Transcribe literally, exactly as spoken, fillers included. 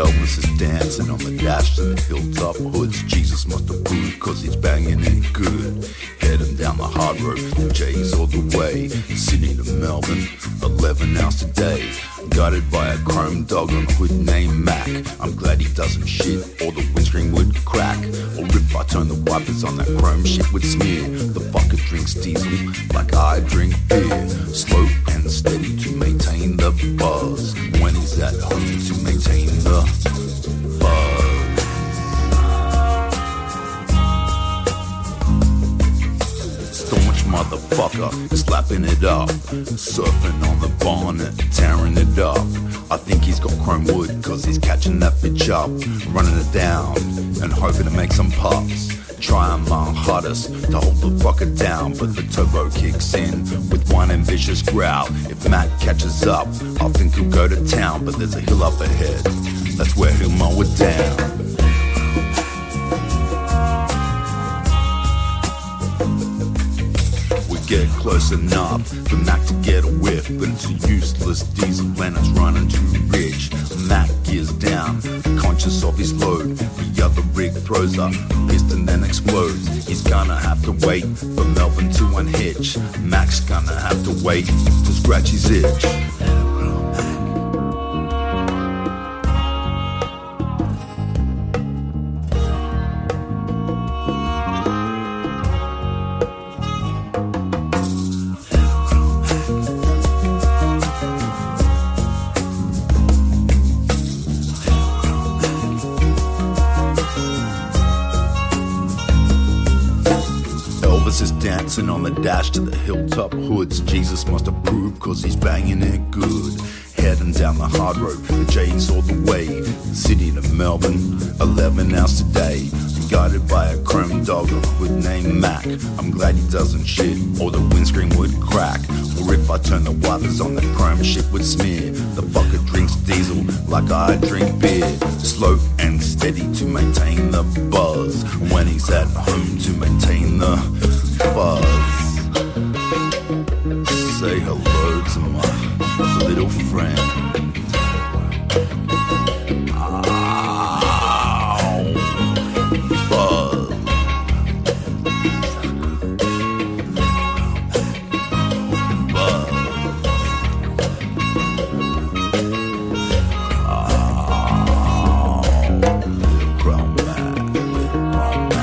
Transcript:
Elvis is dancing on the dash to the hilltop hoods. Jesus must have booed cause he's banging it good. Heading down the hard road, the J's all the way. Sydney to Melbourne, eleven hours a day. Guided by a chrome dog on a hood named Mac. I'm glad he doesn't shit or the windscreen would crack. Or if I turn the wipers on, that chrome shit would smear. The fucker drinks diesel like I drink beer. Slow and steady to maintain the buzz. When he's at home to maintain the buzz. Staunch motherfucker, slapping it up. Surfing on the bonnet, tearing it up. I think he's got chrome wood cause he's catching that bitch up. Running it down and hoping to make some pups. Trying my hardest to hold the fucker down, but the turbo kicks in with one ambitious growl. If Matt catches up, I think he'll go to town, but there's a hill up ahead, that's where he'll mow it down. Get close enough for Mac to get a whiff, but it's a useless diesel and it's running too rich. Mac gears down, conscious of his load. The other rig throws up, piston then explodes. He's gonna have to wait for Melbourne to unhitch. Mac's gonna have to wait to scratch his itch. Elvis is dancing on the dash to the hilltop hoods. Jesus must approve cause he's banging it good. Heading down the hard road, the J's all the way. Sydney to Melbourne, eleven hours today. Guided by a chrome dog on a hood named Mac. I'm glad he doesn't shit or the windscreen would crack. Or if I turn the wipers on, the chrome shit would smear. The fucker drinks diesel like I drink beer. Slow and steady to maintain the buzz. When he's at home to maintain the fuzz. Say hello to my little friend. Chrome Mac, Chrome Mac.